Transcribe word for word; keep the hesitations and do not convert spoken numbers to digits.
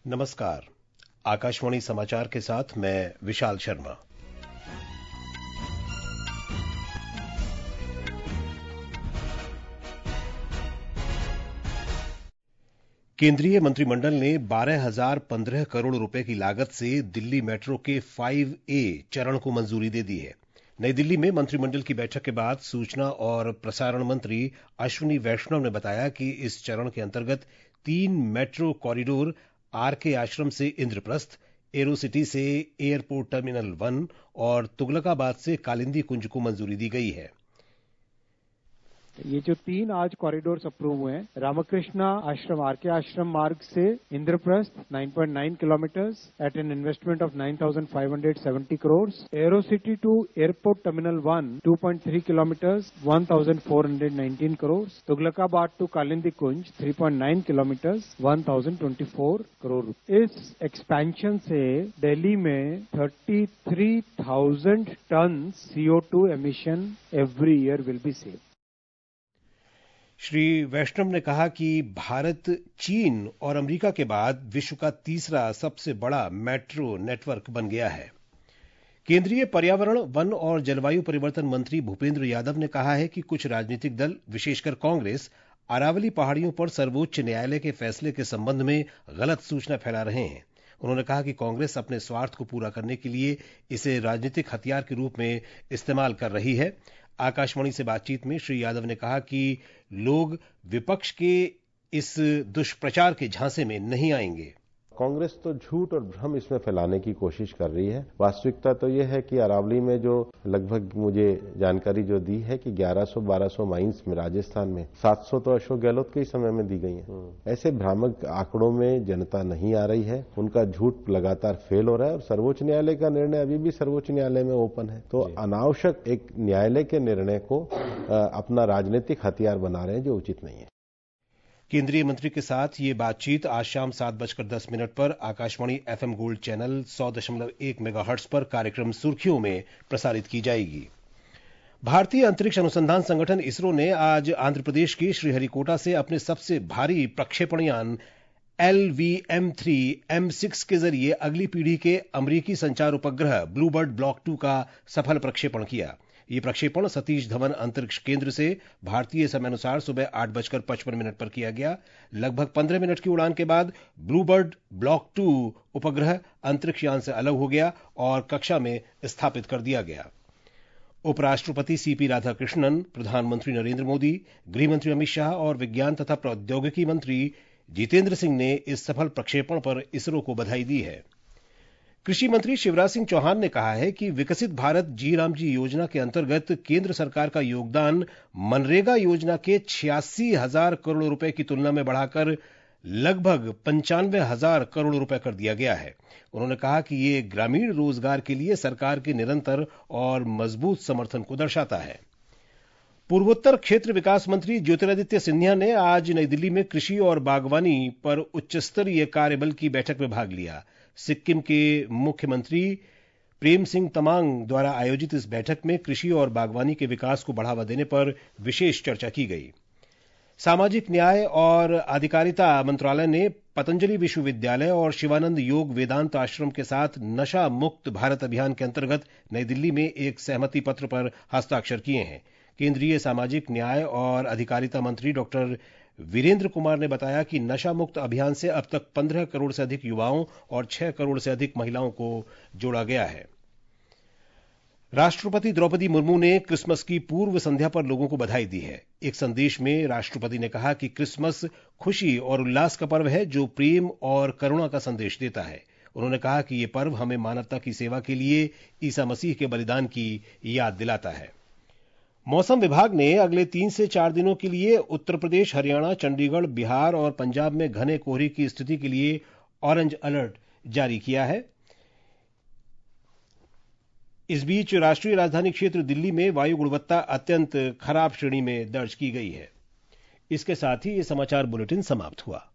नमस्कार। आकाशवाणी समाचार के साथ मैं विशाल शर्मा। केंद्रीय मंत्रिमंडल ने बारह हजार पंद्रह करोड़ रुपए की लागत से दिल्ली मेट्रो के फाइव ए चरण को मंजूरी दे दी है। नई दिल्ली में मंत्रिमंडल की बैठक के बाद सूचना और प्रसारण मंत्री अश्विनी वैष्णव ने बताया कि इस चरण के अंतर्गत तीन मेट्रो कॉरिडोर आर के आश्रम से इंद्रप्रस्थ, एरोसिटी से एयरपोर्ट टर्मिनल वन और तुगलकाबाद से कालिंदी कुंज को मंजूरी दी गई है। ये जो तीन आज कॉरिडोर्स अप्रूव हुए हैं, रामकृष्णा आश्रम आर के आश्रम मार्ग से इंद्रप्रस्थ नौ पॉइंट नौ kilometres at an investment of नौ हज़ार पाँच सौ सत्तर crore, Aerocity to airport terminal one दो पॉइंट तीन किलोमीटर्स एक हज़ार चार सौ उन्नीस करोड़, तुगलकाबाद टू कालिंदी कुंज तीन पॉइंट नौ किलोमीटर्स एक हज़ार चौबीस करोड़। इस एक्सपेंशन से दिल्ली में तैंतीस हज़ार tonne C O two emission every year will be saved. Shri Vaishnaw ने कहा कि भारत चीन और अमेरिका के बाद विश्व का तीसरा सबसे बड़ा मेट्रो नेटवर्क बन गया है। केंद्रीय पर्यावरण, वन और जलवायु परिवर्तन मंत्री भूपेंद्र यादव ने कहा है कि कुछ राजनीतिक दल, विशेषकर कांग्रेस, अरावली पहाड़ियों पर सर्वोच्च न्यायालय के फैसले के संबंध में गलत सूचना फैला रहे हैं। उन्होंने कहा कि कांग्रेस अपने स्वार्थ को पूरा करने के लिए इसे राजनीतिक हथियार के रूप में इस्तेमाल कर रही है। आकाशवाणी से बातचीत में श्री यादव ने कहा कि लोग विपक्ष के इस दुष्प्रचार के झांसे में नहीं आएंगे। कांग्रेस तो झूठ और भ्रम इसमें फैलाने की कोशिश कर रही है। वास्तविकता तो यह है कि अरावली में जो लगभग मुझे जानकारी जो दी है कि ग्यारह सौ बारह सौ माइंस में राजस्थान में सात सौ तो अशोक गहलोत के ही समय में दी गई है। ऐसे भ्रामक आंकड़ों में जनता नहीं आ रही है, उनका झूठ लगातार फेल हो रहा है और सर्वोच्च न्यायालय का निर्णय अभी भी सर्वोच्च न्यायालय में ओपन है। तो अनावश्यक एक न्यायालय के निर्णय को अपना राजनीतिक हथियार बना रहे हैं, जो उचित नहीं है। केंद्रीय मंत्री के साथ ये बातचीत आज शाम सात बजकर दस मिनट पर आकाशवाणी एफएम गोल्ड चैनल सौ दशमलव एक मेगाहर्ट्ज पर कार्यक्रम सुर्खियों में प्रसारित की जाएगी। भारतीय अंतरिक्ष अनुसंधान संगठन इसरो ने आज आंध्र प्रदेश के श्रीहरिकोटा से अपने सबसे भारी प्रक्षेपण यान L V M three M six के जरिए अगली पीढ़ी के अमेरिकी संचार उपग्रह ब्लूबर्ड ब्लॉक टू का सफल प्रक्षेपण किया। यह प्रक्षेपण सतीश धवन अंतरिक्ष केंद्र से भारतीय समयानुसार सुबह आठ बजकर पचपन मिनट पर किया गया। लगभग पंद्रह मिनट की उड़ान के बाद ब्लूबर्ड ब्लॉक टू उपग्रह अंतरिक्ष यान से अलग हो गया और कक्षा में स्थापित कर दिया गया। उपराष्ट्रपति सीपी राधाकृष्णन, प्रधानमंत्री नरेंद्र मोदी, गृहमंत्री अमित शाह और विज्ञान तथा प्रौद्योगिकी मंत्री जितेंद्र सिंह ने इस सफल प्रक्षेपण पर इसरो को बधाई दी है। कृषि मंत्री शिवराज सिंह चौहान ने कहा है कि विकसित भारत जी राम जी योजना के अंतर्गत केंद्र सरकार का योगदान मनरेगा योजना के छियासी हजार करोड़ रुपए की तुलना में बढ़ाकर लगभग पंचानवे हजार करोड़ रुपए कर दिया गया है। उन्होंने कहा कि ये ग्रामीण रोजगार के लिए सरकार के निरंतर और मजबूत समर्थन को दर्शाता है। पूर्वोत्तर क्षेत्र विकास मंत्री ज्योतिरादित्य सिंधिया ने आज नई दिल्ली में कृषि और बागवानी पर उच्च स्तरीय कार्यबल की बैठक में भाग लिया। सिक्किम के मुख्यमंत्री प्रेम सिंह तमांग द्वारा आयोजित इस बैठक में कृषि और बागवानी के विकास को बढ़ावा देने पर विशेष चर्चा की गई। सामाजिक न्याय और अधिकारिता मंत्रालय ने पतंजलि विश्वविद्यालय और शिवानंद योग वेदांत आश्रम के साथ नशा मुक्त भारत अभियान के अंतर्गत नई दिल्ली में एक सहमति पत्र पर हस्ताक्षर किए हैं। केंद्रीय सामाजिक न्याय और अधिकारिता मंत्री डॉक्टर वीरेंद्र कुमार ने बताया कि नशा मुक्त अभियान से अब तक पंद्रह करोड़ से अधिक युवाओं और छह करोड़ से अधिक महिलाओं को जोड़ा गया है। राष्ट्रपति द्रौपदी मुर्मू ने क्रिसमस की पूर्व संध्या पर लोगों को बधाई दी है। एक संदेश में राष्ट्रपति ने कहा कि क्रिसमस खुशी और उल्लास का पर्व है जो प्रेम और करुणा का संदेश देता है। उन्होंने कहा कि यह पर्व हमें मानवता की सेवा के लिए ईसा मसीह के बलिदान की याद दिलाता है। मौसम विभाग ने अगले तीन से चार दिनों के लिए उत्तर प्रदेश, हरियाणा, चंडीगढ़, बिहार और पंजाब में घने कोहरे की स्थिति के लिए ऑरेंज अलर्ट जारी किया है। इस बीच राष्ट्रीय राजधानी क्षेत्र दिल्ली में वायु गुणवत्ता अत्यंत खराब श्रेणी में दर्ज की गई है। इसके साथ ही यह समाचार बुलेटिन समाप्त हुआ।